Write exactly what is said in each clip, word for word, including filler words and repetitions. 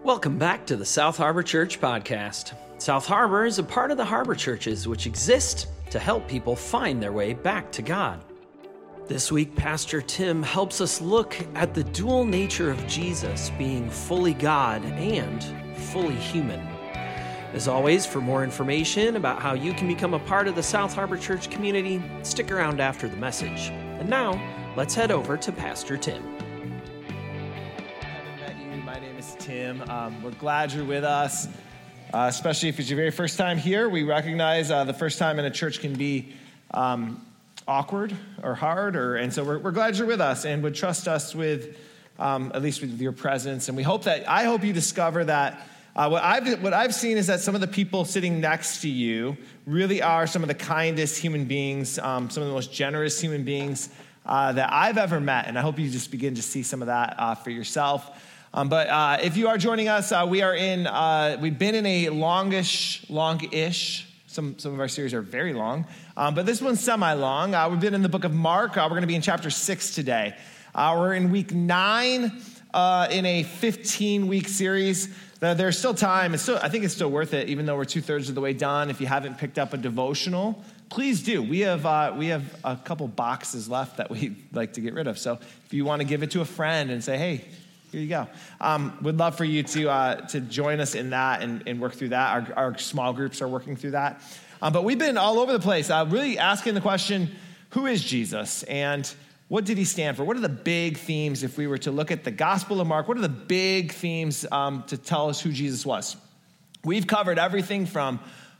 Welcome back to the South Harbor Church Podcast. South Harbor is a part of the Harbor Churches, which exist to help people find their way back to God. This week, Pastor Tim helps us look at the dual nature of Jesus being fully God and fully human. As always, for more information about how you can become a part of the South Harbor Church community, stick around after the message. And now, let's head over to Pastor Tim. Tim. Um, we're glad you're with us, uh, especially if it's your very first time here. We recognize uh, the first time in a church can be um, awkward or hard, or and so we're, we're glad you're with us and would trust us with um, at least with your presence. And we hope that I hope you discover that uh, what I've what I've seen is that some of the people sitting next to you really are some of the kindest human beings, um, some of the most generous human beings uh, that I've ever met. And I hope you just begin to see some of that uh, for yourself. Um, but uh, if you are joining us, uh, we are in, uh, we've been in a longish, long-ish, some, some of our series are very long, um, but this one's semi-long. Uh, we've been in the book of Mark. Uh, we're going to be in chapter six today. Uh, we're in week nine uh, in a fifteen-week series. Uh, there's still time. It's still, I think it's still worth it, even though we're two-thirds of the way done. If you haven't picked up a devotional, please do. We have uh, we have a couple boxes left that we'd like to get rid of. So if you want to give it to a friend and say, hey, here you go. Um, we'd love for you to uh, to join us in that and, and work through that. Our, our small groups are working through that. Um, but we've been all over the place, uh, really asking the question, who is Jesus? And what did he stand for? What are the big themes, if we were to look at the Gospel of Mark, what are the big themes um, to tell us who Jesus was? We've covered everything from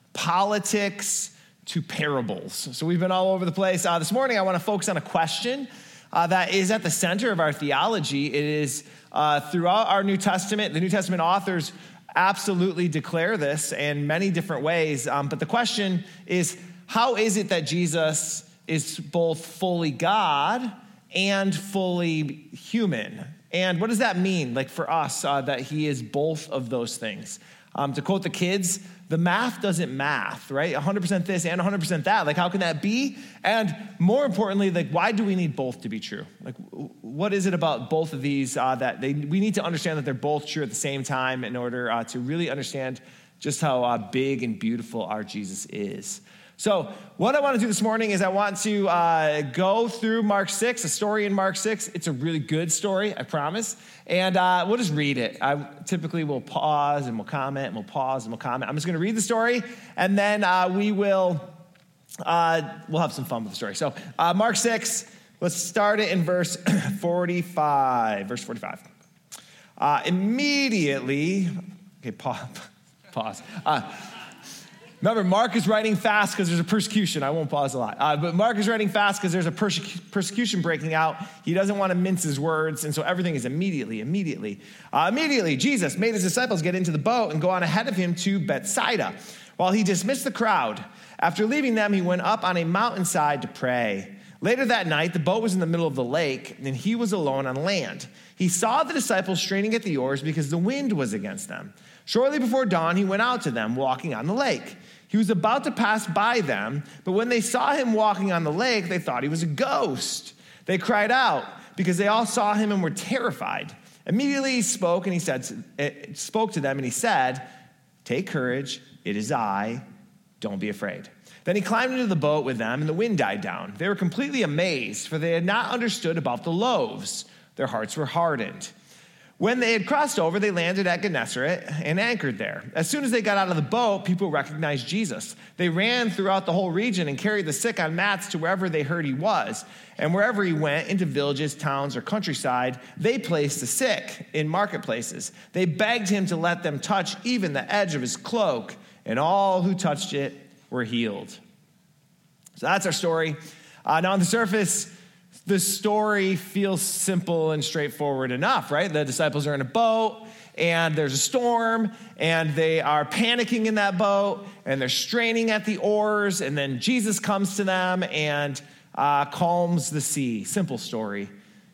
politics to parables. So we've been all over the place. Uh, this morning, I want to focus on a question uh, that is at the center of our theology. It is Uh, throughout our New Testament, the New Testament authors absolutely declare this in many different ways. Um, but the question is, how is it that Jesus is both fully God and fully human? And what does that mean, like for us, uh, that he is both of those things? Um, to quote the kids, the math doesn't math, right? one hundred percent this and one hundred percent that. Like, how can that be? And more importantly, like, why do we need both to be true? Like, what is it about both of these uh, that they, we need to understand that they're both true at the same time in order uh, to really understand just how uh, big and beautiful our Jesus is. So what I want to do this morning is I want to uh, go through Mark six, a story in Mark six. It's a really good story, I promise. And uh, we'll just read it. I typically will pause and we'll comment and we'll pause and we'll comment. I'm just going to read the story and then uh, we will, uh, we'll have some fun with the story. So uh, Mark six, let's start it in verse forty-five. Verse forty-five. Uh, immediately, okay, pause. pause. Uh, Remember, Mark is writing fast because there's a persecution. I won't pause a lot. Uh, but Mark is writing fast because there's a perse- persecution breaking out. He doesn't want to mince his words, and so everything is immediately, immediately. Uh, immediately, Jesus made his disciples get into the boat and go on ahead of him to Bethsaida, while he dismissed the crowd. After leaving them, he went up on a mountainside to pray. Later that night, the boat was in the middle of the lake, and he was alone on land. He saw the disciples straining at the oars because the wind was against them. Shortly before dawn, he went out to them, walking on the lake. He was about to pass by them, but when they saw him walking on the lake, they thought he was a ghost. They cried out because they all saw him and were terrified. Immediately he spoke and he said, spoke to them and he said, "Take courage, it is I, don't be afraid." Then he climbed into the boat with them and the wind died down. They were completely amazed, for they had not understood about the loaves. Their hearts were hardened. When they had crossed over, they landed at Gennesaret and anchored there. As soon as they got out of the boat, people recognized Jesus. They ran throughout the whole region and carried the sick on mats to wherever they heard he was. And wherever he went, into villages, towns, or countryside, they placed the sick in marketplaces. They begged him to let them touch even the edge of his cloak, and all who touched it were healed. So that's our story. Uh, now on the surface, the story feels simple and straightforward enough, right? The disciples are in a boat, and there's a storm, and they are panicking in that boat, and they're straining at the oars, and then Jesus comes to them and uh, calms the sea. Simple story.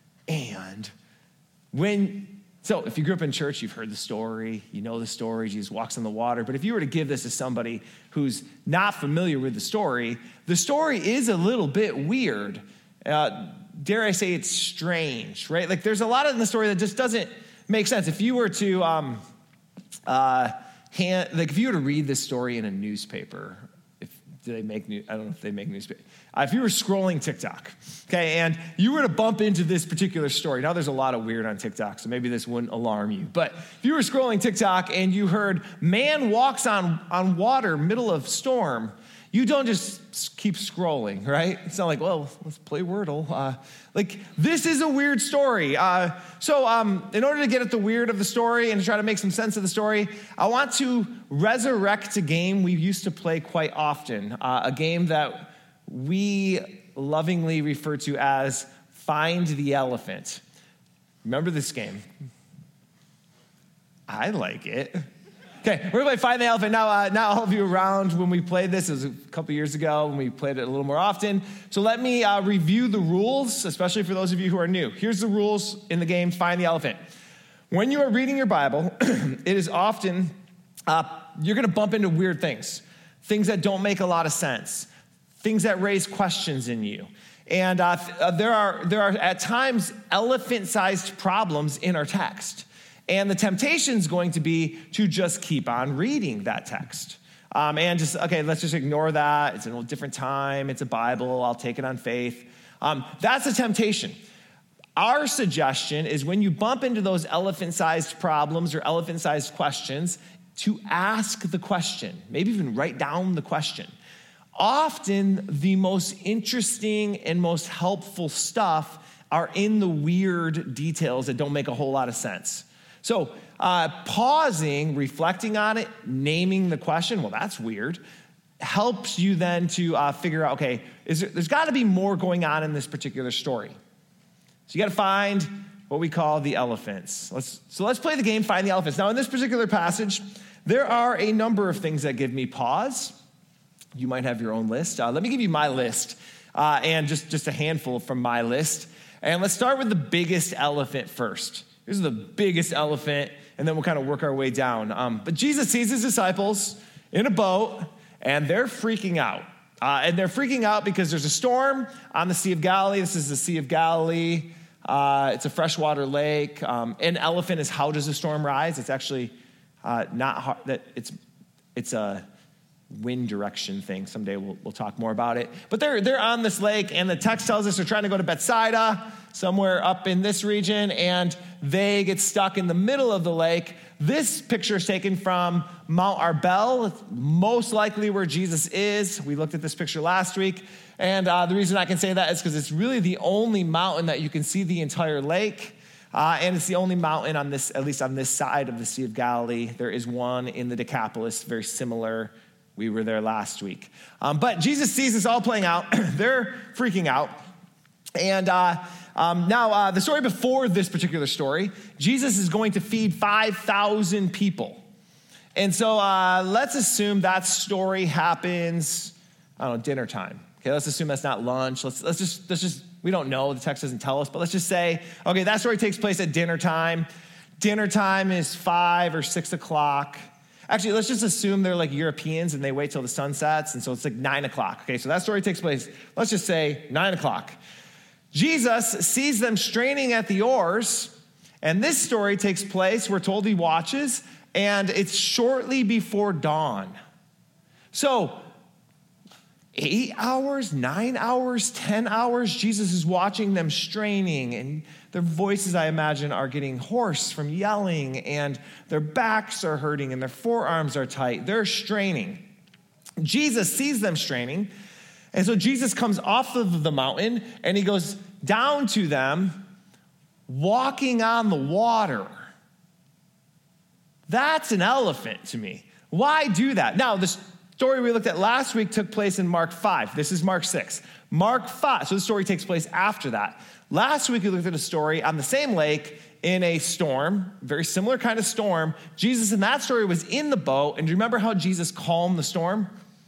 And when, so if you grew up in church, you've heard the story, you know the story, Jesus walks on the water, but if you were to give this to somebody who's not familiar with the story, the story is a little bit weird. Uh, dare I say it's strange, right? Like there's a lot in the story that just doesn't make sense. If you were to, um, uh, hand, like if you were to read this story in a newspaper, if do they make new, I don't know if they make newspaper. Uh, if you were scrolling TikTok, okay, and you were to bump into this particular story, now there's a lot of weird on TikTok, so maybe this wouldn't alarm you, but if you were scrolling TikTok and you heard, man walks on, on water, middle of storm, you don't just keep scrolling, right? It's not like, well, let's play Wordle. Uh, like, this is a weird story. Uh, so um, in order to get at the weird of the story and to try to make some sense of the story, I want to resurrect a game we used to play quite often, uh, a game that we lovingly refer to as Find the Elephant. Remember this game? I like it. Okay, we're going to play Find the Elephant. Now, uh, not all of you around when we played this. It was a couple years ago when we played it a little more often. So let me uh, review the rules, especially for those of you who are new. Here's the rules in the game Find the Elephant. When you are reading your Bible, it is often, uh, you're going to bump into weird things, things that don't make a lot of sense, things that raise questions in you. And uh, th- uh, there are there are at times elephant-sized problems in our text. And the temptation is going to be to just keep on reading that text. Um, and just, okay, let's just ignore that. It's a different time. It's a Bible. I'll take it on faith. Um, that's a temptation. Our suggestion is when you bump into those elephant-sized problems or elephant-sized questions, to ask the question, maybe even write down the question. Often, the most interesting and most helpful stuff are in the weird details that don't make a whole lot of sense. So uh, pausing, reflecting on it, naming the question, well, that's weird, helps you then to uh, figure out, okay, is there, there's got to be more going on in this particular story. So you got to find what we call the elephants. Let's, so let's play the game, Find the Elephants. Now, in this particular passage, there are a number of things that give me pause. You might have your own list. Uh, let me give you my list, uh, and just, just a handful from my list. And let's start with the biggest elephant first. This is the biggest elephant, and then we'll kind of work our way down. Um, but Jesus sees his disciples in a boat, and they're freaking out. Uh, and they're freaking out because there's a storm on the Sea of Galilee. This is the Sea of Galilee. Uh, it's a freshwater lake. Um, an elephant is how does a storm rise? It's actually uh, not hard. That it's it's a wind direction thing. Someday we'll, we'll talk more about it. But they're they're on this lake, and the text tells us they're trying to go to Bethsaida, somewhere up in this region, and they get stuck in the middle of the lake. This picture is taken from Mount Arbel, most likely where Jesus is. We looked at this picture last week, and uh, the reason I can say that is because it's really the only mountain that you can see the entire lake, uh, and it's the only mountain on this, at least on this side of the Sea of Galilee. There is one in the Decapolis, very similar. We were there last week. Um, but Jesus sees this all playing out. They're freaking out. And uh, um, now, uh, the story before this particular story, Jesus is going to feed five thousand people. And so uh, let's assume that story happens, I don't know, dinner time. Okay, let's assume that's not lunch. Let's let's just let's just we don't know. The text doesn't tell us, but let's just say, okay, that story takes place at dinner time. Dinner time is five or six o'clock. Actually, let's just assume they're like Europeans and they wait till the sun sets, and so it's like nine o'clock. Okay, so that story takes place, let's just say nine o'clock. Jesus sees them straining at the oars, and this story takes place, we're told he watches, and it's shortly before dawn. So, eight hours, nine hours, ten hours, Jesus is watching them straining, and their voices, I imagine, are getting hoarse from yelling, and their backs are hurting, and their forearms are tight. They're straining. Jesus sees them straining, and so Jesus comes off of the mountain, and he goes down to them, walking on the water. That's an elephant to me. Why do that? Now, the story we looked at last week took place in Mark five. This is Mark six. Mark five, so the story takes place after that. Last week, we looked at a story on the same lake in a storm, very similar kind of storm. Jesus in that story was in the boat, and do you remember how Jesus calmed the storm?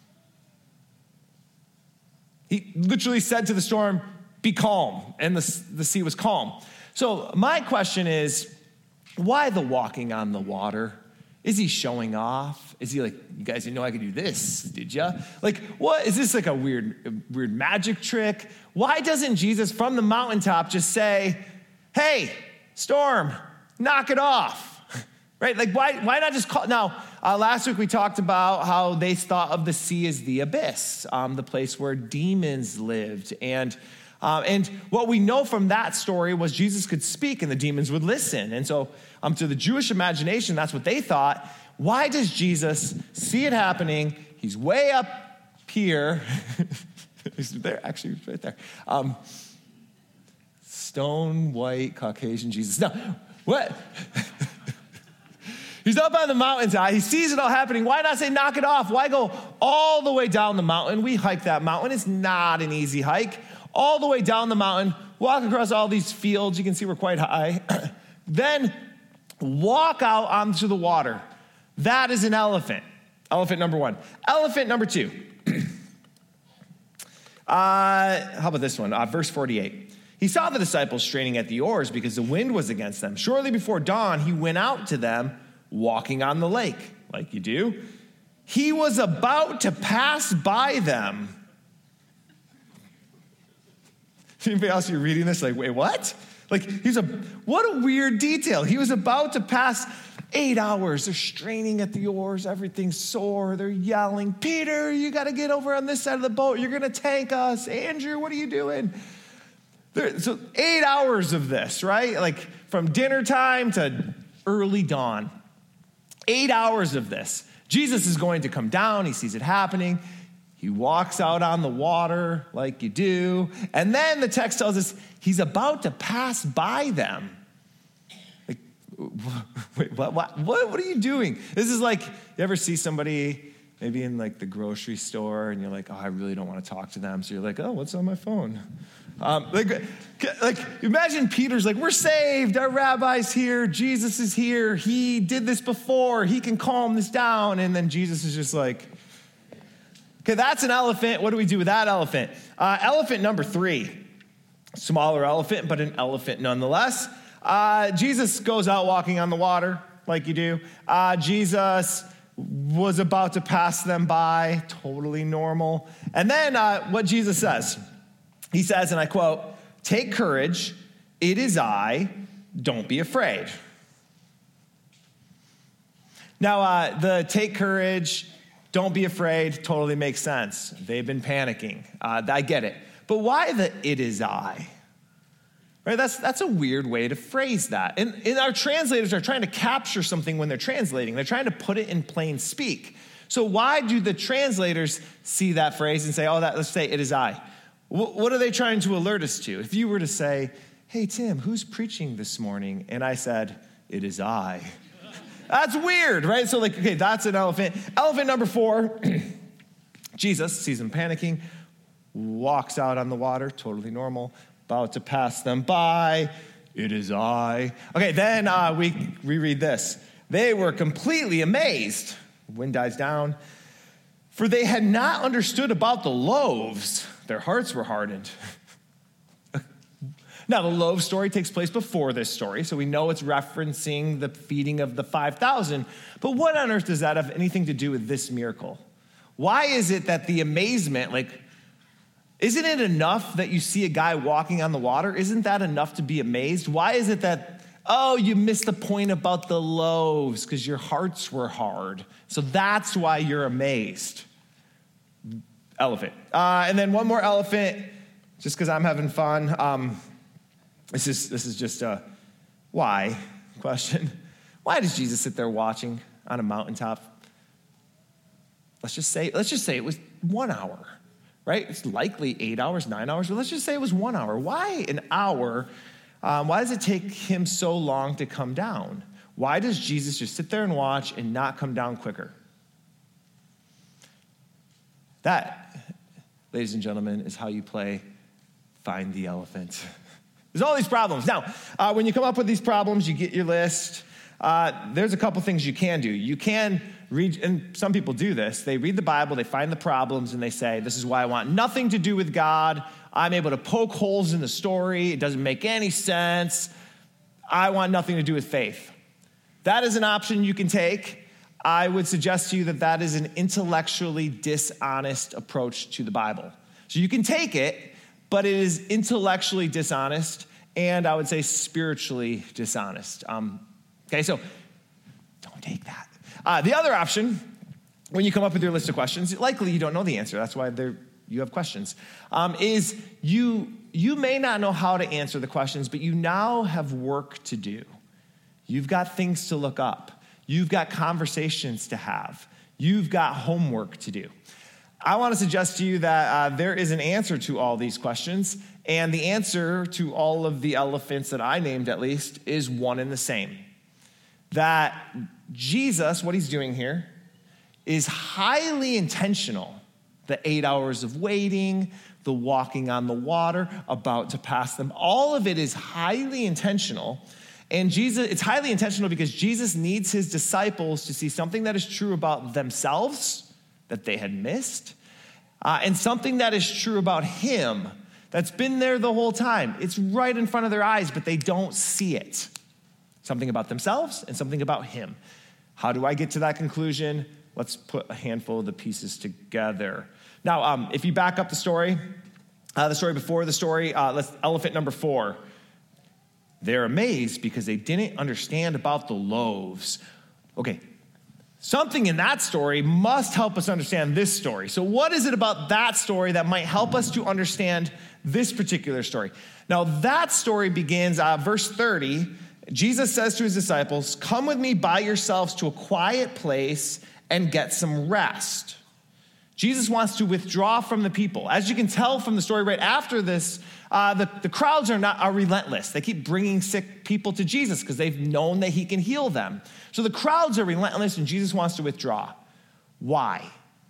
He literally said to the storm, be calm, and the, the sea was calm. So my question is, why the walking on the water? Is he showing off? Is he like, you guys didn't know I could do this, did ya? Like, what, is this like a weird, a weird magic trick? Why doesn't Jesus from the mountaintop just say, hey, storm, knock it off? right? Like, why, why not just call? Now, uh, last week we talked about how they thought of the sea as the abyss, um, the place where demons lived. And, uh, and what we know from that story was Jesus could speak and the demons would listen. And so um, to the Jewish imagination, that's what they thought. Why does Jesus see it happening? He's way up here. He's there, actually, right there. Um, stone, white, Caucasian Jesus. Now, what? He's up on the mountainside. He sees it all happening. Why not say knock it off? Why go all the way down the mountain? We hike that mountain. It's not an easy hike. All the way down the mountain, walk across all these fields. You can see we're quite high. Then walk out onto the water. That is an elephant. Elephant number one. Elephant number two. uh, how about this one? Uh, verse forty-eight. He saw the disciples straining at the oars because the wind was against them. Shortly before dawn, he went out to them, walking on the lake, like you do. He was about to pass by them. Anybody else, you're reading this like, wait, what? Like, he's a, what a weird detail. He was about to pass eight hours. They're straining at the oars. Everything's sore. They're yelling, Peter, you got to get over on this side of the boat. You're going to tank us. Andrew, what are you doing? There, so eight hours of this, right? Like from dinner time to early dawn. Eight hours of this. Jesus is going to come down. He sees it happening. He walks out on the water like you do. And then the text tells us he's about to pass by them. Like, wait, what, what, what, what are you doing? This is like, you ever see somebody maybe in like the grocery store and you're like, oh, I really don't want to talk to them. So you're like, oh, what's on my phone? Um, like, like, imagine Peter's like, we're saved. Our rabbi's here. Jesus is here. He did this before. He can calm this down. And then Jesus is just like, okay, that's an elephant. What do we do with that elephant? Uh, elephant number three. Smaller elephant, but an elephant nonetheless. Uh, Jesus goes out walking on the water like you do. Uh, Jesus was about to pass them by. Totally normal. And then uh, what Jesus says. He says, and I quote, take courage, it is I, don't be afraid. Now, uh, the take courage, don't be afraid, totally makes sense. They've been panicking. Uh, I get it. But why the it is I? Right? That's, that's a weird way to phrase that. And, and our translators are trying to capture something when they're translating. They're trying to put it in plain speak. So why do the translators see that phrase and say, oh, that, let's say it is I? What are they trying to alert us to? If you were to say, hey, Tim, who's preaching this morning? And I said, it is I. That's weird, right? So like, okay, that's an elephant. Elephant number four, Jesus sees them panicking, walks out on the water, totally normal, about to pass them by. It is I. Okay, then uh, we reread this. They were completely amazed. The wind dies down. For they had not understood about the loaves. Their hearts were hardened. Now, the loaf story takes place before this story, so we know it's referencing the feeding of the five thousand. But what on earth does that have anything to do with this miracle? Why is it that the amazement, like, isn't it enough that you see a guy walking on the water? Isn't that enough to be amazed? Why is it that, oh, you missed the point about the loaves because your hearts were hard, so that's why you're amazed? Elephant. Uh, and then one more elephant, just because I'm having fun. Um, this is this is just a why question. Why does Jesus sit there watching on a mountaintop? Let's just say let's just say it was one hour, right? It's likely eight hours, nine hours, but let's just say it was one hour. Why an hour? Um, why does it take him so long to come down? Why does Jesus just sit there and watch and not come down quicker? That, ladies and gentlemen, is how you play Find the Elephant. There's all these problems. Now, uh, when you come up with these problems, you get your list. Uh, there's a couple things you can do. You can read, and some people do this. They read the Bible, they find the problems, and they say, this is why I want nothing to do with God. I'm able to poke holes in the story. It doesn't make any sense. I want nothing to do with faith. That is an option you can take. I would suggest to you that that is an intellectually dishonest approach to the Bible. So you can take it, but it is intellectually dishonest, and I would say spiritually dishonest. Um, okay, so Don't take that. Uh, the other option, when you come up with your list of questions, likely you don't know the answer. That's why they're, you have questions, um, is you, you may not know how to answer the questions, but you now have work to do. You've got things to look up. You've got conversations to have. You've got homework to do. I want to suggest to you that uh, there is an answer to all these questions, and the answer to all of the elephants that I named, at least, is one and the same. That Jesus, what he's doing here, is highly intentional. The eight hours of waiting, the walking on the water, about to pass them, all of it is highly intentional. And Jesus, it's highly intentional because Jesus needs his disciples to see something that is true about themselves that they had missed, uh, and something that is true about him that's been there the whole time. It's right in front of their eyes, but they don't see it. Something about themselves and something about him. How do I get to that conclusion? Let's put a handful of the pieces together. Now, um, if you back up the story, uh, the story before the story, uh, let's elephant number four. They're amazed because they didn't understand about the loaves. Okay, something in that story must help us understand this story. So what is it about that story that might help us to understand this particular story? Now, that story begins, uh, verse thirty. Jesus says to his disciples, "Come with me by yourselves to a quiet place and get some rest." Jesus wants to withdraw from the people. As you can tell from the story right after this, uh, the, the crowds are not are relentless. They keep bringing sick people to Jesus because they've known that he can heal them. So the crowds are relentless, and Jesus wants to withdraw. Why?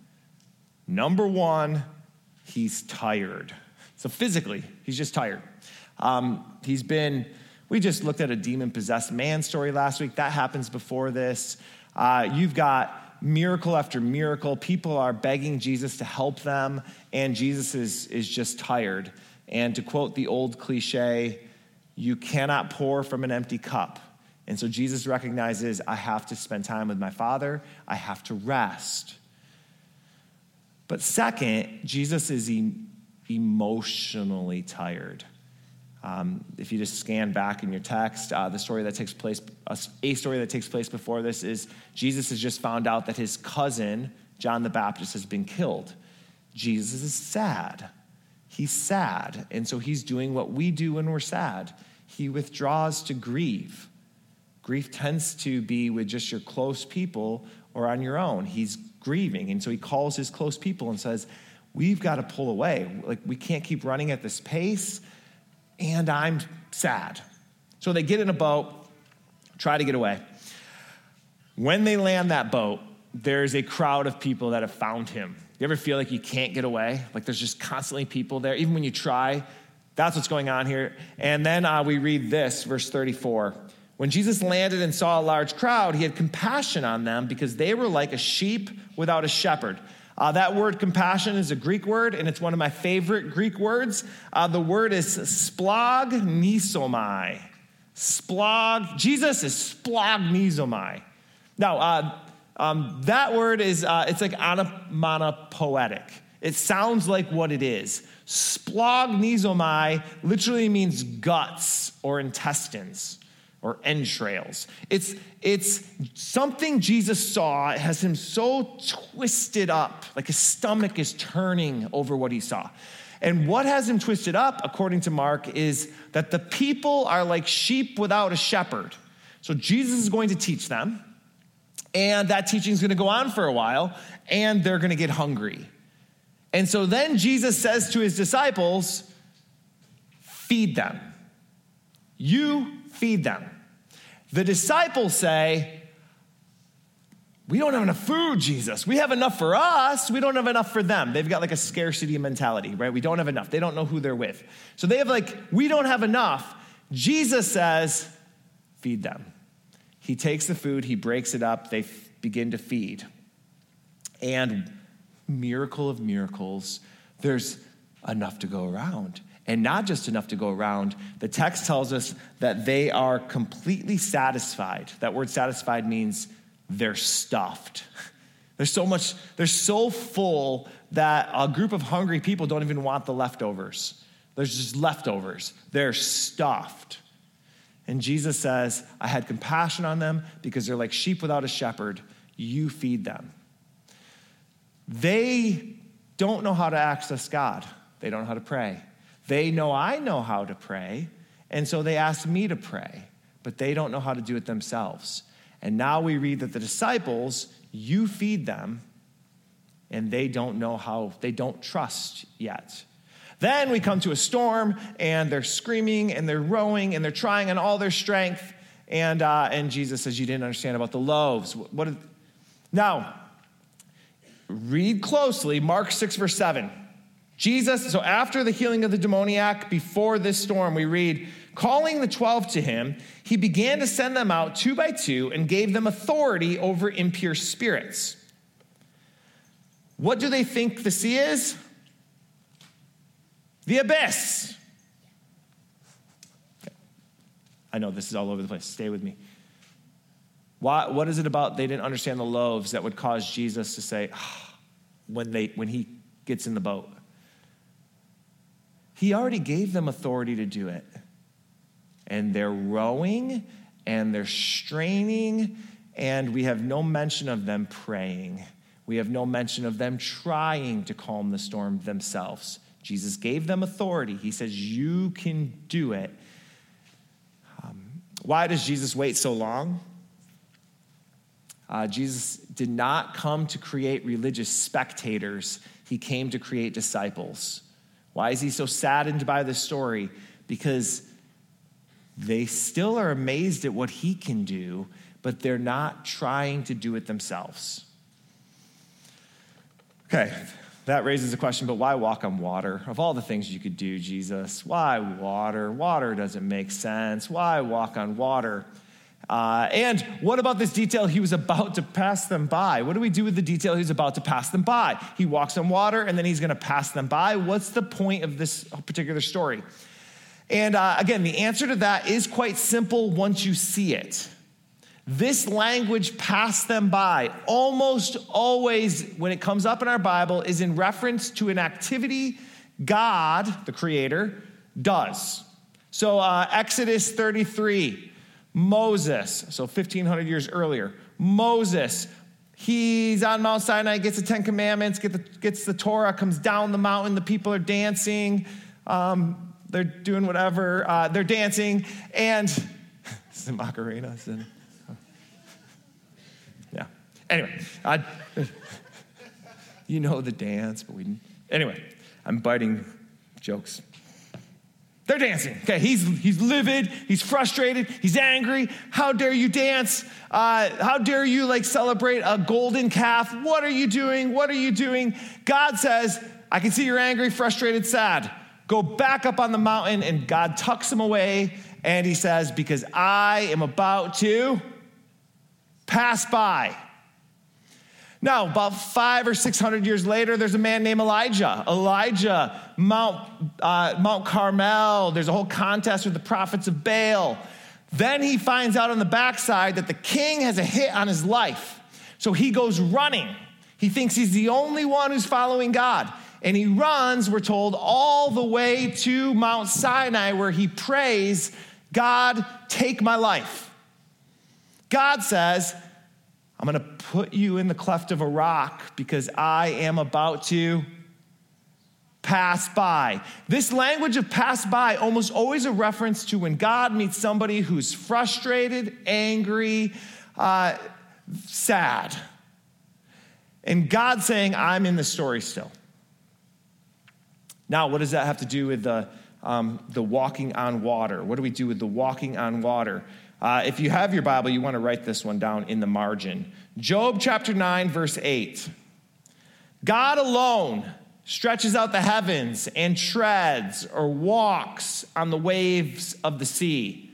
Number one, he's tired. So physically, he's just tired. Um, he's been, we just looked at a demon-possessed man story last week. That happens before this. Uh, you've got miracle after miracle. People are begging Jesus to help them, and Jesus is, is just tired. And to quote the old cliche, you cannot pour from an empty cup. And so Jesus recognizes, I have to spend time with my Father. I have to rest. But second, Jesus is e- emotionally tired. Um, if you just scan back in your text, uh, the story that takes place, uh, a story that takes place before this is Jesus has just found out that his cousin, John the Baptist, has been killed. Jesus is sad. He's sad. And so he's doing what we do when we're sad. He withdraws to grieve. Grief tends to be with just your close people or on your own. He's grieving. And so he calls his close people and says, we've got to pull away. Like, we can't keep running at this pace. And I'm sad. So they get in a boat, try to get away. When they land that boat, there's a crowd of people that have found him. You ever feel like you can't get away? Like there's just constantly people there, even when you try. That's what's going on here. And then uh, we read this, verse thirty-four. When Jesus landed and saw a large crowd, he had compassion on them because they were like a sheep without a shepherd. Uh, that word compassion is a Greek word, and it's one of my favorite Greek words. Uh, the word is splagnisomai. Splag, Jesus is splagnisomai. Now, uh, um, that word is, uh, it's like onomatopoetic. It sounds like what it is. Splagnisomai literally means guts or intestines or entrails. It's, it's something Jesus saw. It has him so twisted up, like his stomach is turning over what he saw. And what has him twisted up, according to Mark, is that the people are like sheep without a shepherd. So Jesus is going to teach them, and that teaching is going to go on for a while, and they're going to get hungry. And so then Jesus says to his disciples, feed them. You feed them. The disciples say, we don't have enough food, Jesus. We have enough for us. We don't have enough for them. They've got like a scarcity mentality, right? We don't have enough. They don't know who they're with. So they have like, we don't have enough. Jesus says, feed them. He takes the food, he breaks it up, they f- begin to feed. And miracle of miracles, there's enough to go around. And not just enough to go around. The text tells us that they are completely satisfied. That word satisfied means they're stuffed. There's so much, they're so full that a group of hungry people don't even want the leftovers. There's just leftovers. They're stuffed. And Jesus says, I had compassion on them because they're like sheep without a shepherd. You feed them. They don't know how to access God. They don't know how to pray. They know I know how to pray, and so they ask me to pray, but they don't know how to do it themselves. And now we read that the disciples, you feed them, and they don't know how, they don't trust yet. Then we come to a storm, and they're screaming, and they're rowing, and they're trying on all their strength, and uh, and Jesus says, you didn't understand about the loaves. What, what did, now, read closely, Mark six, verse seven. Jesus, so after the healing of the demoniac, before this storm, we read, calling the twelve to him, he began to send them out two by two and gave them authority over impure spirits. What do they think the sea is? The abyss. Okay. I know this is all over the place. Stay with me. Why, what is it about they didn't understand the loaves that would cause Jesus to say, oh, when they when he gets in the boat? He already gave them authority to do it. And they're rowing, and they're straining, and we have no mention of them praying. We have no mention of them trying to calm the storm themselves. Jesus gave them authority. He says, you can do it. Um, why does Jesus wait so long? Uh, Jesus did not come to create religious spectators. He came to create disciples. Why is he so saddened by this story? Because they still are amazed at what he can do, but they're not trying to do it themselves. Okay, that raises a question, but why walk on water? Of all the things you could do, Jesus, why water? Water doesn't make sense. Why walk on water? Uh, and what about this detail? He was about to pass them by. What do we do with the detail? He's about to pass them by. He walks on water, and then he's going to pass them by. What's the point of this particular story? And uh, again, the answer to that is quite simple once you see it. This language, pass them by, almost always when it comes up in our Bible is in reference to an activity God, the Creator, does. So uh, Exodus thirty-three, Moses, so fifteen hundred years earlier, Moses, he's on Mount Sinai, gets the Ten Commandments, get the, gets the Torah, comes down the mountain, the people are dancing, um, they're doing whatever, uh, they're dancing, and it's the Macarena. It's in, oh. Yeah. Anyway, I, you know the dance, but we, anyway, I'm biting jokes. They're dancing. Okay, he's he's livid, he's frustrated, he's angry. How dare you dance? Uh, how dare you like celebrate a golden calf? What are you doing? What are you doing? God says, I can see you're angry, frustrated, sad. Go back up on the mountain, and God tucks him away, and he says, because I am about to pass by. Now, about five or six hundred years later, there's a man named Elijah. Elijah, Mount, uh, Mount Carmel. There's a whole contest with the prophets of Baal. Then he finds out on the backside that the king has a hit on his life. So he goes running. He thinks he's the only one who's following God. And he runs, we're told, all the way to Mount Sinai where he prays, God, take my life. God says, I'm going to put you in the cleft of a rock because I am about to pass by. This language of pass by almost always a reference to when God meets somebody who's frustrated, angry, uh, sad. And God saying, I'm in the story still. Now, what does that have to do with the, um, the walking on water? What do we do with the walking on water? Uh, if you have your Bible, you want to write this one down in the margin. Job chapter nine, verse eight. God alone stretches out the heavens and treads or walks on the waves of the sea.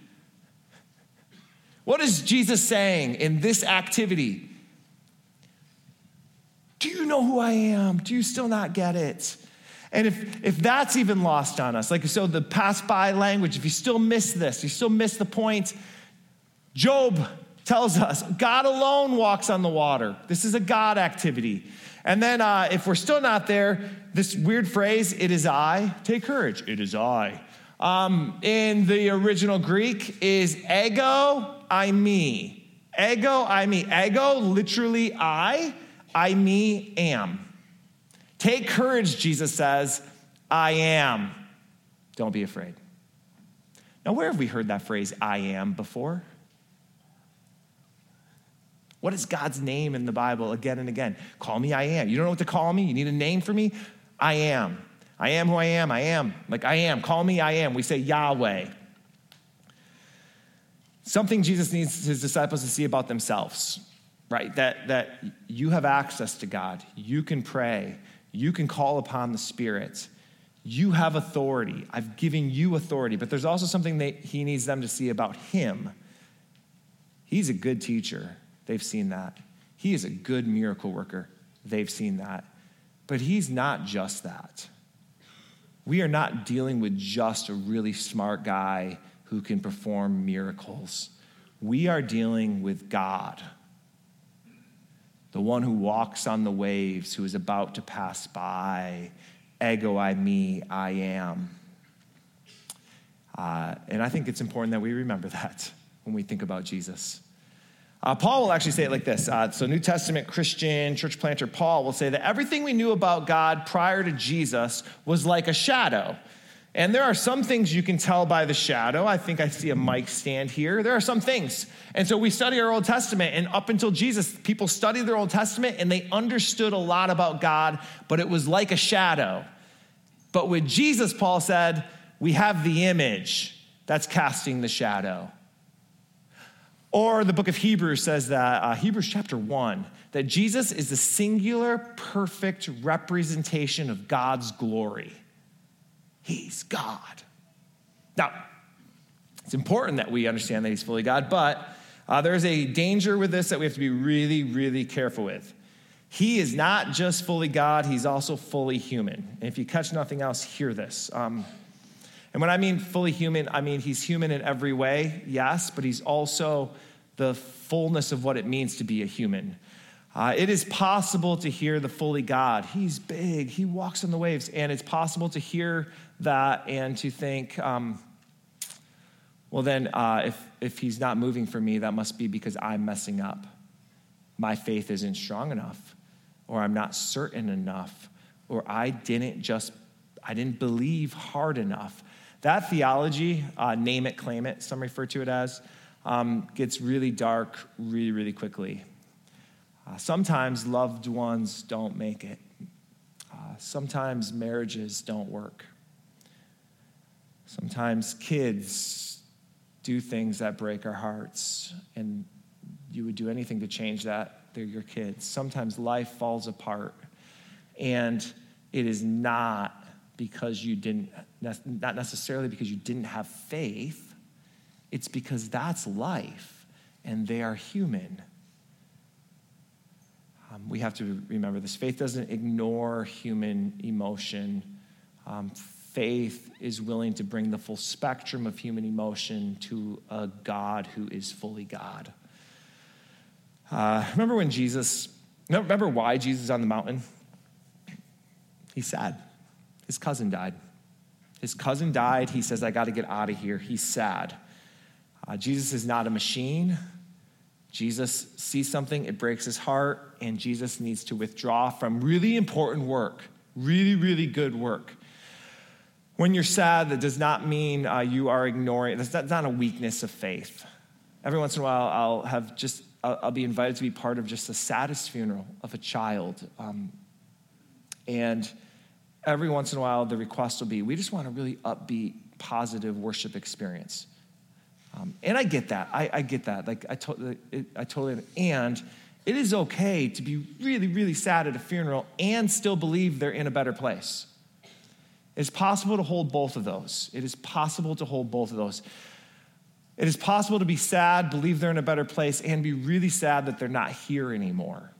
What is Jesus saying in this activity? Do you know who I am? Do you still not get it? And if, if that's even lost on us, like so the pass by language, if you still miss this, you still miss the point, Job tells us God alone walks on the water. This is a God activity. And then uh, if we're still not there, this weird phrase, it is I, take courage, it is I. um, in the original Greek is ego, I, me. Ego, I, me. Ego, literally I, I, me, am. Take courage, Jesus says, I am. Don't be afraid. Now, where have we heard that phrase, I am, before? What is God's name in the Bible again and again? Call me I am. You don't know what to call me? You need a name for me? I am. I am who I am. I am. Like I am. Call me I am. We say Yahweh. Something Jesus needs his disciples to see about themselves, right? That, that you have access to God. You can pray. You can call upon the Spirit. You have authority. I've given you authority. But there's also something that he needs them to see about him. He's a good teacher. They've seen that. He is a good miracle worker. They've seen that. But he's not just that. We are not dealing with just a really smart guy who can perform miracles. We are dealing with God, the one who walks on the waves, who is about to pass by. Ego, I, me, I am. Uh, and I think it's important that we remember that when we think about Jesus. Uh, Paul will actually say it like this. Uh, so New Testament Christian church planter Paul will say that everything we knew about God prior to Jesus was like a shadow. And there are some things you can tell by the shadow. I think I see a mic stand here. There are some things. And so we study our Old Testament, and up until Jesus, people studied their Old Testament, and they understood a lot about God, but it was like a shadow. But with Jesus, Paul said, we have the image that's casting the shadow. Or the book of Hebrews says that, uh, Hebrews chapter one, that Jesus is the singular, perfect representation of God's glory. He's God. Now, it's important that we understand that he's fully God, but uh, there's a danger with this that we have to be really, really careful with. He is not just fully God, he's also fully human. And if you catch nothing else, hear this. Um, And when I mean fully human, I mean he's human in every way, yes, but he's also the fullness of what it means to be a human. Uh, it is possible to hear the fully God. He's big, he walks on the waves, and it's possible to hear that and to think, um, well then, uh, if, if he's not moving for me, that must be because I'm messing up. My faith isn't strong enough, or I'm not certain enough, or I didn't just, I didn't believe hard enough. That theology, uh, name it, claim it, some refer to it as, um, gets really dark really, really quickly. Uh, sometimes loved ones don't make it. Uh, sometimes marriages don't work. Sometimes kids do things that break our hearts, and you would do anything to change that. They're your kids. Sometimes life falls apart, and it is not because you didn't, not necessarily because you didn't have faith. It's because that's life, and they are human. Um, we have to remember this. Faith doesn't ignore human emotion. Um, faith is willing to bring the full spectrum of human emotion to a God who is fully God. Uh, remember when Jesus, remember why Jesus is on the mountain? He's sad. His cousin died. His cousin died. He says, I got to get out of here. He's sad. Uh, Jesus is not a machine. Jesus sees something, it breaks his heart, and Jesus needs to withdraw from really important work, really, really good work. When you're sad, that does not mean uh, you are ignoring, that's not, not a weakness of faith. Every once in a while, I'll have just, I'll, I'll be invited to be part of just the saddest funeral of a child. Um, and every once in a while, the request will be, we just want a really upbeat, positive worship experience. Um, and I get that. I, I get that. Like I, to, it, I totally, and it is okay to be really, really sad at a funeral and still believe they're in a better place. It's possible to hold both of those. It is possible to hold both of those. It is possible to be sad, believe they're in a better place, and be really sad that they're not here anymore.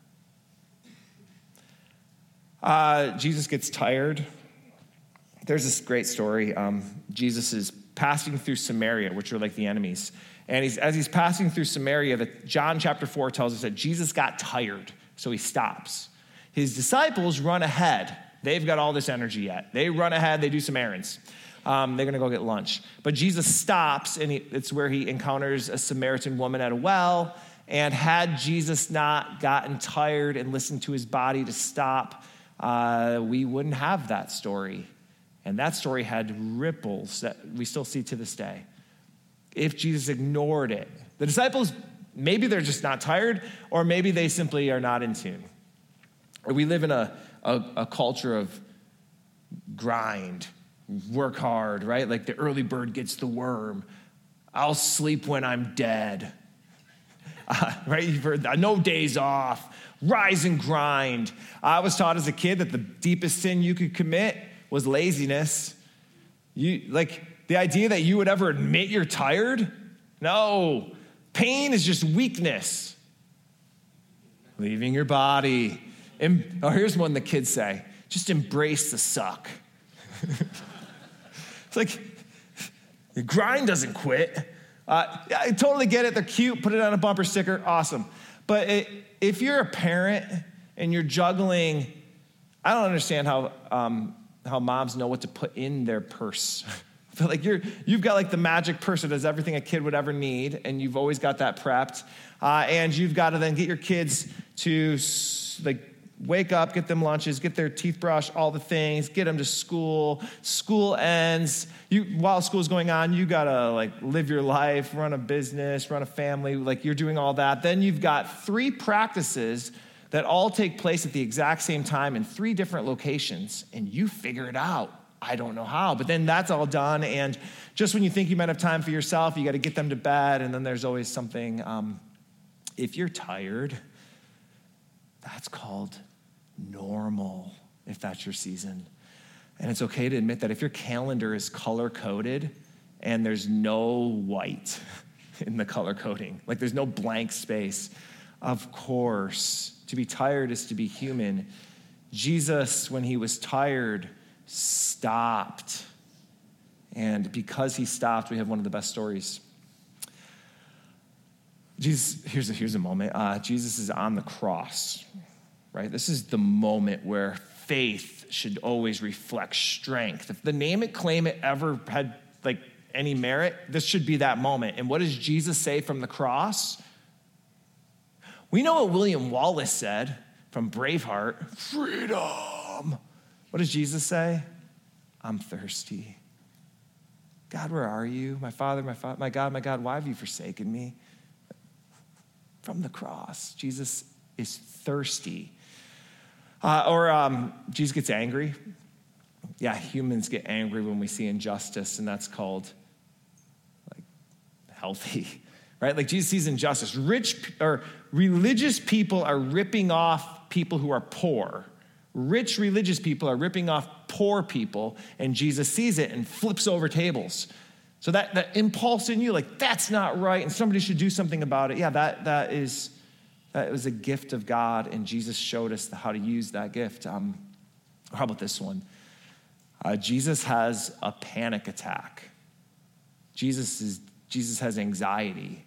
Uh, Jesus gets tired. There's this great story. Um, Jesus is passing through Samaria, which are like the enemies. And he's, as he's passing through Samaria, the, John chapter four tells us that Jesus got tired, so he stops. His disciples run ahead. They've got all this energy yet. They run ahead, they do some errands. Um, they're going to go get lunch. But Jesus stops, and he, it's where he encounters a Samaritan woman at a well. And had Jesus not gotten tired and listened to his body to stop, uh, we wouldn't have that story. And that story had ripples that we still see to this day. If Jesus ignored it, the disciples, maybe they're just not tired, or maybe they simply are not in tune. Or we live in a, a, a culture of grind, work hard, right? Like the early bird gets the worm. I'll sleep when I'm dead. Uh, right? You've heard that. No days off. Rise and grind. I was taught as a kid that the deepest sin you could commit was laziness. You like the idea that you would ever admit you're tired? No. Pain is just weakness. Leaving your body. And, oh, here's one the kids say. Just embrace the suck. It's like, the grind doesn't quit. Uh, I totally get it. They're cute. Put it on a bumper sticker. Awesome. But it, if you're a parent and you're juggling, I don't understand how um, how moms know what to put in their purse. I feel like you're, you've got like the magic purse that does everything a kid would ever need, and you've always got that prepped. Uh, and you've got to then get your kids to like wake up, get them lunches, get their teeth brushed, all the things, get them to school. School ends. You, while school's going on, you gotta like live your life, run a business, run a family, like you're doing all that. Then you've got three practices that all take place at the exact same time in three different locations, and you figure it out. I don't know how, but then that's all done, and just when you think you might have time for yourself, you gotta get them to bed, and then there's always something. Um, if you're tired, that's called normal, if that's your season. And it's okay to admit that if your calendar is color-coded and there's no white in the color coding, like there's no blank space, of course, to be tired is to be human. Jesus, when he was tired, stopped. And because he stopped, we have one of the best stories. Jesus, here's a, here's a moment. Uh, Jesus is on the cross. Right? This is the moment where faith should always reflect strength. If the name it, claim it ever had like any merit, this should be that moment. And what does Jesus say from the cross? We know what William Wallace said from Braveheart, freedom. What does Jesus say? I'm thirsty. God, where are you? My Father, my Father, my God, my God, why have you forsaken me? From the cross, Jesus is thirsty. Uh, or um, Jesus gets angry. Yeah, humans get angry when we see injustice, and that's called like healthy, right? Like Jesus sees injustice. Rich or religious people are ripping off people who are poor. Rich religious people are ripping off poor people, and Jesus sees it and flips over tables. So that, that impulse in you, like that's not right, and somebody should do something about it. Yeah, that that is. That was a gift of God, and Jesus showed us how to use that gift. Um, how about this one? Uh, Jesus has a panic attack. Jesus is Jesus has anxiety.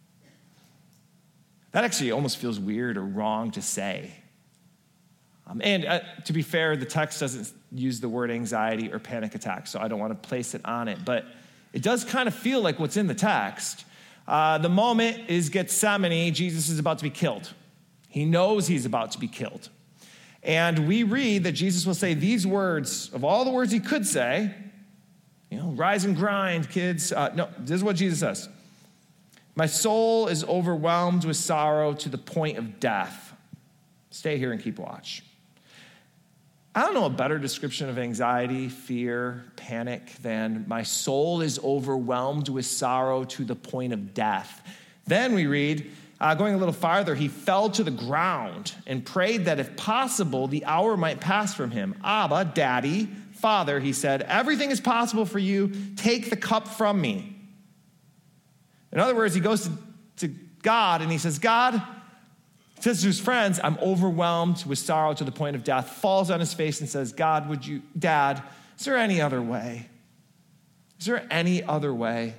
That actually almost feels weird or wrong to say. Um, and uh, to be fair, the text doesn't use the word anxiety or panic attack, so I don't want to place it on it. But it does kind of feel like what's in the text. Uh, the moment is Gethsemane. Jesus is about to be killed. He knows he's about to be killed. And we read that Jesus will say these words, of all the words he could say, you know, rise and grind, kids. Uh, no, this is what Jesus says. My soul is overwhelmed with sorrow to the point of death. Stay here and keep watch. I don't know a better description of anxiety, fear, panic than my soul is overwhelmed with sorrow to the point of death. Then we read, uh, going a little farther, he fell to the ground and prayed that if possible, the hour might pass from him. Abba, Daddy, Father, he said, everything is possible for you. Take the cup from me. In other words, he goes to, to God and he says, God, says to his friends, I'm overwhelmed with sorrow to the point of death, falls on his face and says, God, would you, Dad, is there any other way? Is there any other way?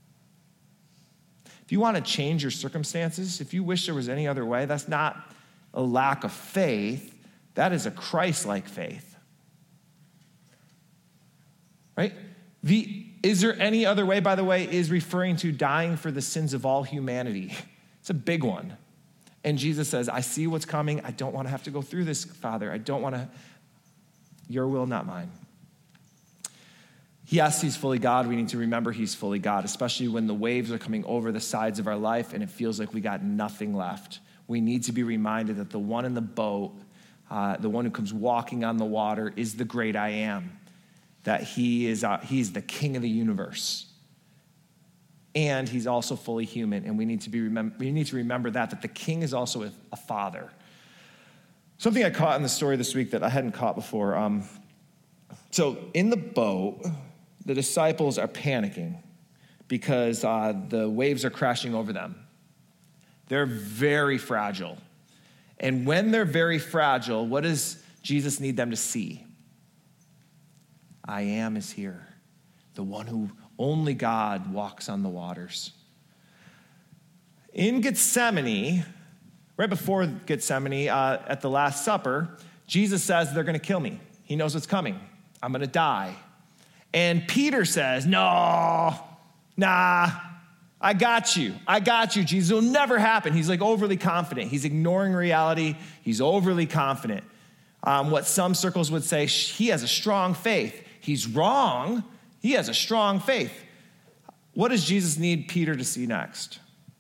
If you want to change your circumstances, if you wish there was any other way, that's not a lack of faith. That is a Christ-like faith. Right? The is there any other way, by the way, is referring to dying for the sins of all humanity. It's a big one. And Jesus says, I see what's coming. I don't want to have to go through this, Father. I don't want to, your will, not mine. Yes, he's fully God. We need to remember he's fully God, especially when the waves are coming over the sides of our life and it feels like we got nothing left. We need to be reminded that the one in the boat, uh, the one who comes walking on the water, is the great I am, that he is uh, he's the king of the universe. And he's also fully human, and we need to be remember, we need to remember that, that the king is also a, a father. Something I caught in the story this week that I hadn't caught before. Um, so in the boat, the disciples are panicking because uh, the waves are crashing over them. They're very fragile. And when they're very fragile, what does Jesus need them to see? I am is here, the one who only God walks on the waters. In Gethsemane, right before Gethsemane, uh, at the Last Supper, Jesus says they're going to kill me. He knows what's coming. I'm going to die. And Peter says, no, nah, I got you. I got you, Jesus. It'll never happen. He's like overly confident. He's ignoring reality. He's overly confident. Um, what some circles would say, he has a strong faith. He's wrong. He has a strong faith. What does Jesus need Peter to see next?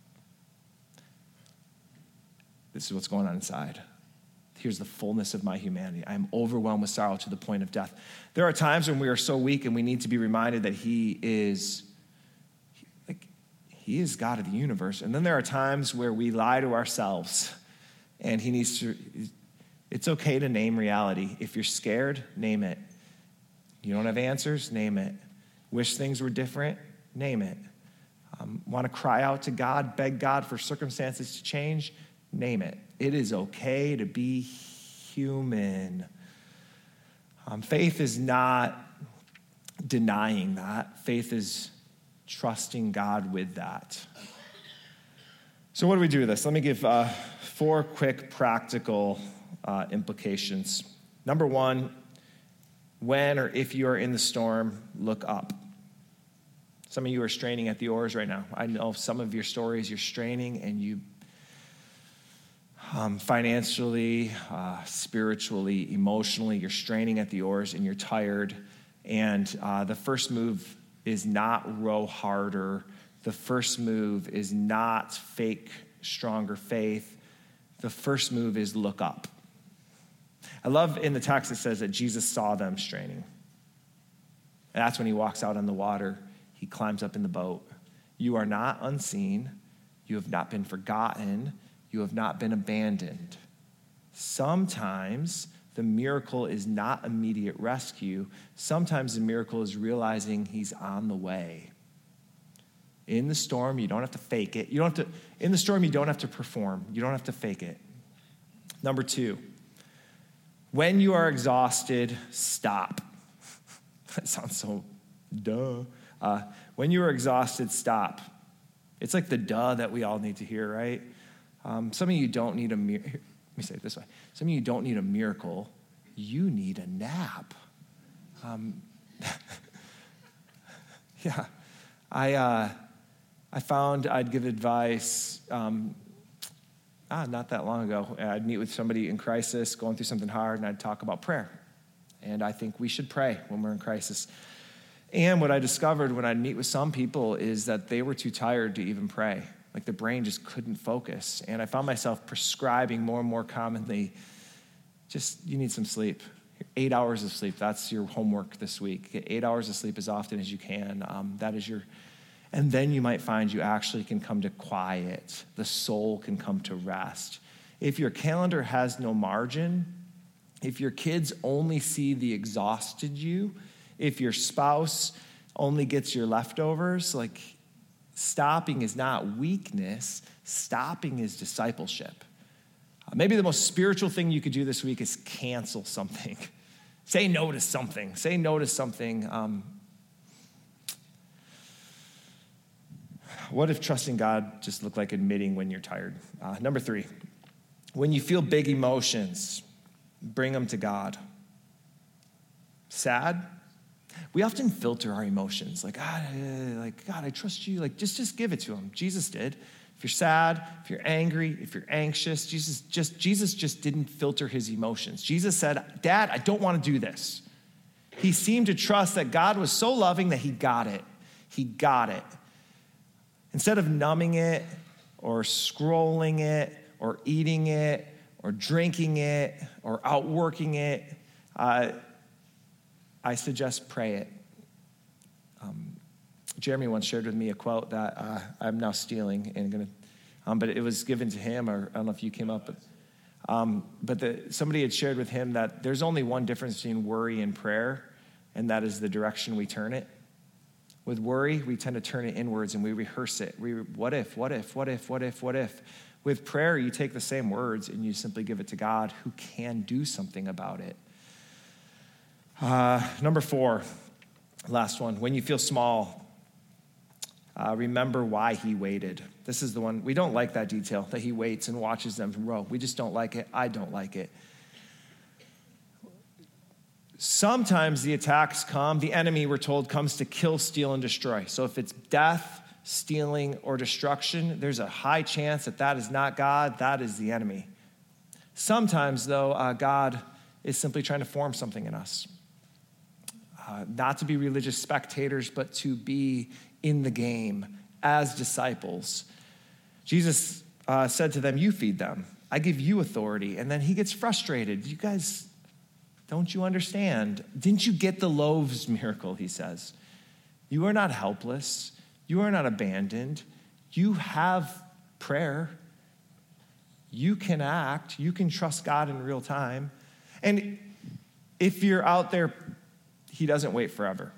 This is what's going on inside. Here's the fullness of my humanity. I am overwhelmed with sorrow to the point of death. There are times when we are so weak and we need to be reminded that he is, like, he is God of the universe. And then there are times where we lie to ourselves and he needs to, it's okay to name reality. If you're scared, name it. You don't have answers, name it. Wish things were different, name it. Um, want to cry out to God, beg God for circumstances to change, name it. It is okay to be human. Um, faith is not denying that. Faith is trusting God with that. So what do we do with this? Let me give uh, four quick practical uh, implications. Number one, when or if you are in the storm, look up. Some of you are straining at the oars right now. I know some of your stories, you're straining and you um, financially, uh, spiritually, emotionally, you're straining at the oars and you're tired. And uh, the first move is not row harder. The first move is not fake stronger faith. The first move is look up. I love in the text it says that Jesus saw them straining. And that's when he walks out on the water. He climbs up in the boat. You are not unseen. You have not been forgotten. You have not been abandoned. Sometimes the miracle is not immediate rescue. Sometimes the miracle is realizing he's on the way. In the storm, you don't have to fake it. You don't have to, in the storm, you don't have to perform. You don't have to fake it. Number two, when you are exhausted, stop. That sounds so duh. Uh, when you are exhausted, stop. It's like the duh that we all need to hear, right? Um, some of you don't need a miracle. Let me say it this way. Some of you don't need a miracle. You need a nap. Um, yeah. I uh, I found I'd give advice um, ah, not that long ago. I'd meet with somebody in crisis, going through something hard, and I'd talk about prayer. And I think we should pray when we're in crisis. And what I discovered when I'd meet with some people is that they were too tired to even pray. Like their brain just couldn't focus. And I found myself prescribing more and more commonly, just you need some sleep. Eight hours of sleep, that's your homework this week. Get eight hours of sleep as often as you can. Um, that is your, and then you might find you actually can come to quiet. The soul can come to rest. If your calendar has no margin, if your kids only see the exhausted you, if your spouse only gets your leftovers, like stopping is not weakness, stopping is discipleship. Uh, maybe the most spiritual thing you could do this week is cancel something. Say no to something. Say no to something. Um, what if trusting God just looked like admitting when you're tired? Uh, number three, when you feel big emotions, bring them to God. Sad? We often filter our emotions, like, ah, like God, I trust you. Like, just, just give it to him. Jesus did. If you're sad, if you're angry, if you're anxious, Jesus just, Jesus just didn't filter his emotions. Jesus said, Dad, I don't want to do this. He seemed to trust that God was so loving that he got it. He got it. Instead of numbing it or scrolling it or eating it or drinking it or outworking it, uh, I suggest pray it. Um, Jeremy once shared with me a quote that uh, I'm now stealing, and gonna, um, but it was given to him, or I don't know if you came up, but, um, but the, somebody had shared with him that there's only one difference between worry and prayer, and that is the direction we turn it. With worry, we tend to turn it inwards and we rehearse it. We, what if, what if, what if, what if, what if? With prayer, you take the same words and you simply give it to God who can do something about it. Uh, number four, last one. When you feel small, uh, remember why he waited. This is the one, we don't like that detail, that he waits and watches them row. We just don't like it. I don't like it. Sometimes the attacks come, the enemy, we're told, comes to kill, steal, and destroy. So if it's death, stealing, or destruction, there's a high chance that that is not God, that is the enemy. Sometimes, though, uh, God is simply trying to form something in us. Uh, not to be religious spectators, but to be in the game as disciples. Jesus uh, said to them, you feed them. I give you authority. And then he gets frustrated. You guys, don't you understand? Didn't you get the loaves miracle, he says. You are not helpless. You are not abandoned. You have prayer. You can act. You can trust God in real time. And if you're out there, he doesn't wait forever.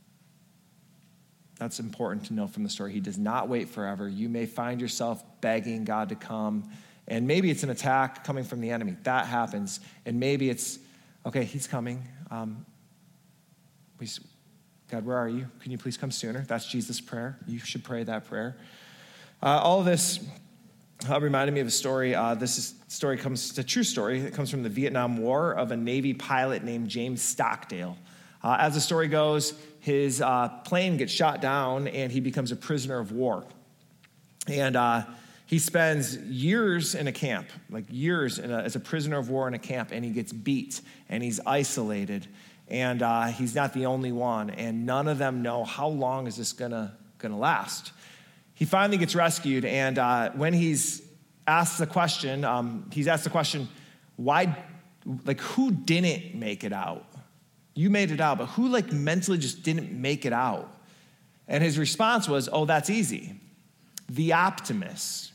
That's important to know from the story. He does not wait forever. You may find yourself begging God to come, and maybe it's an attack coming from the enemy. That happens. And maybe it's, okay, he's coming. Um, we, God, where are you? Can you please come sooner? That's Jesus' prayer. You should pray that prayer. Uh, all of this uh, reminded me of a story. Uh, this is, story comes, it's a true story. It comes from the Vietnam War of a Navy pilot named James Stockdale. Uh, as the story goes, his uh, plane gets shot down and he becomes a prisoner of war. And uh, he spends years in a camp, like years in a, as a prisoner of war in a camp, and he gets beat and he's isolated. And uh, he's not the only one, and none of them know how long is this gonna, gonna last. He finally gets rescued, and uh, when he's asked the question, um, he's asked the question, why, like who didn't make it out? You made it out, but who like mentally just didn't make it out? And his response was, oh, that's easy. The optimist.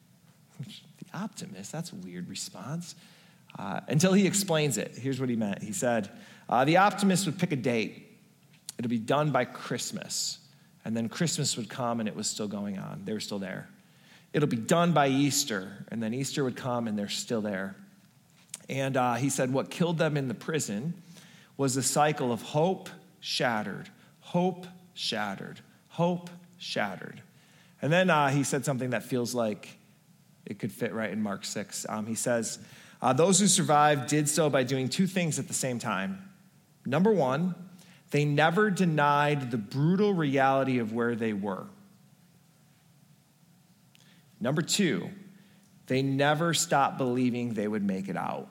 The optimist, that's a weird response. Uh, until he explains it. Here's what he meant. He said, uh, the optimist would pick a date. It'll be done by Christmas. And then Christmas would come and it was still going on. They were still there. It'll be done by Easter. And then Easter would come and they're still there. And uh, he said what killed them in the prison was the cycle of hope shattered, hope shattered, hope shattered. And then uh, he said something that feels like it could fit right in Mark six. Um, he says, uh, those who survived did so by doing two things at the same time. Number one, they never denied the brutal reality of where they were. Number two, they never stopped believing they would make it out.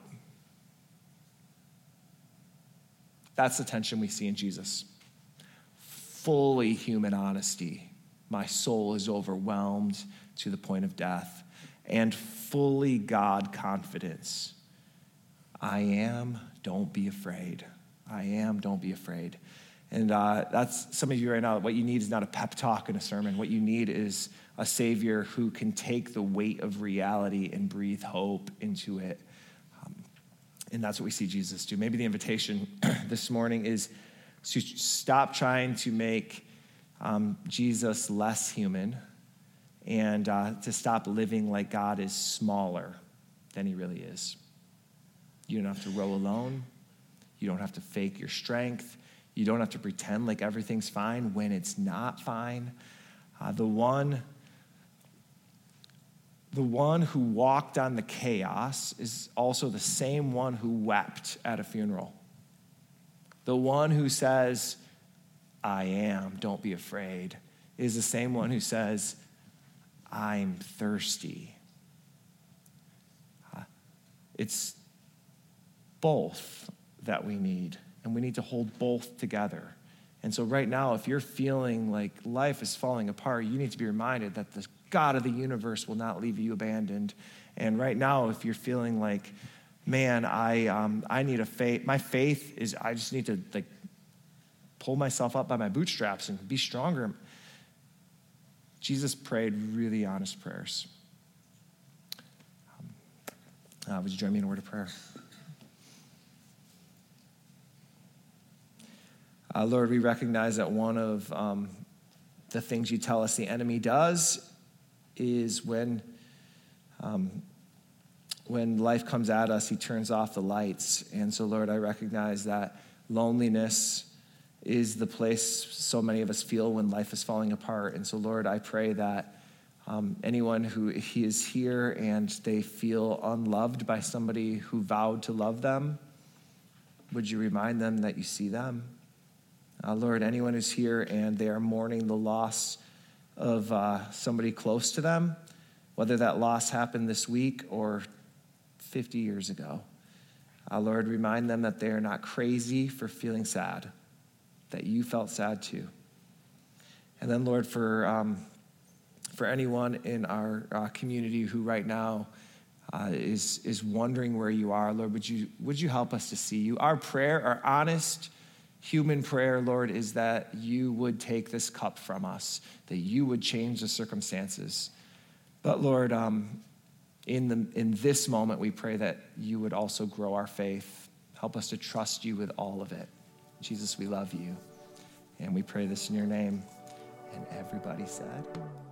That's the tension we see in Jesus. Fully human honesty. My soul is overwhelmed to the point of death. And fully God confidence. I am, don't be afraid. I am, don't be afraid. And uh, that's some of you right now, what you need is not a pep talk and a sermon. What you need is a Savior who can take the weight of reality and breathe hope into it. Um, and that's what we see Jesus do. Maybe the invitation this morning is to stop trying to make um, Jesus less human and uh, to stop living like God is smaller than he really is. You don't have to row alone. You don't have to fake your strength. You don't have to pretend like everything's fine when it's not fine. Uh, the one, the one who walked on the chaos is also the same one who wept at a funeral. The one who says, I am, don't be afraid, is the same one who says, I'm thirsty. Uh, it's both that we need, and we need to hold both together. And so right now, if you're feeling like life is falling apart, you need to be reminded that the God of the universe will not leave you abandoned. And right now, if you're feeling like, man, I um, I need a faith, my faith is, I just need to like pull myself up by my bootstraps and be stronger. Jesus prayed really honest prayers. Um, uh, would you join me in a word of prayer? Uh, Lord, we recognize that one of um, the things you tell us the enemy does is when, um, when life comes at us, he turns off the lights. And so, Lord, I recognize that loneliness is the place so many of us feel when life is falling apart. And so, Lord, I pray that um, anyone who he is here and they feel unloved by somebody who vowed to love them, would you remind them that you see them? Uh, Lord, anyone who's here and they are mourning the loss of uh, somebody close to them, whether that loss happened this week or fifty years ago, uh, Lord, remind them that they are not crazy for feeling sad, that you felt sad too. And then, Lord, for um, for anyone in our uh, community who right now uh, is is wondering where you are, Lord, would you would you help us to see you? Our prayer, our honest human prayer, Lord, is that you would take this cup from us, that you would change the circumstances. But Lord, um, in the in this moment, we pray that you would also grow our faith. Help us to trust you with all of it. Jesus, we love you. And we pray this in your name. And everybody said...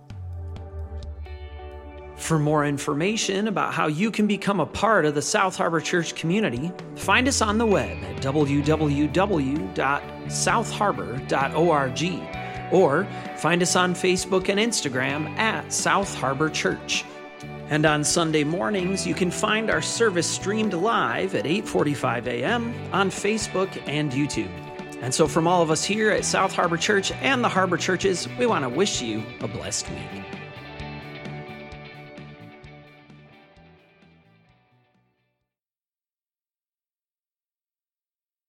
For more information about how you can become a part of the South Harbor Church community, find us on the web at w w w dot south harbor dot org or find us on Facebook and Instagram at South Harbor Church. And on Sunday mornings, you can find our service streamed live at eight forty-five a.m. on Facebook and YouTube. And so from all of us here at South Harbor Church and the Harbor Churches, we want to wish you a blessed week.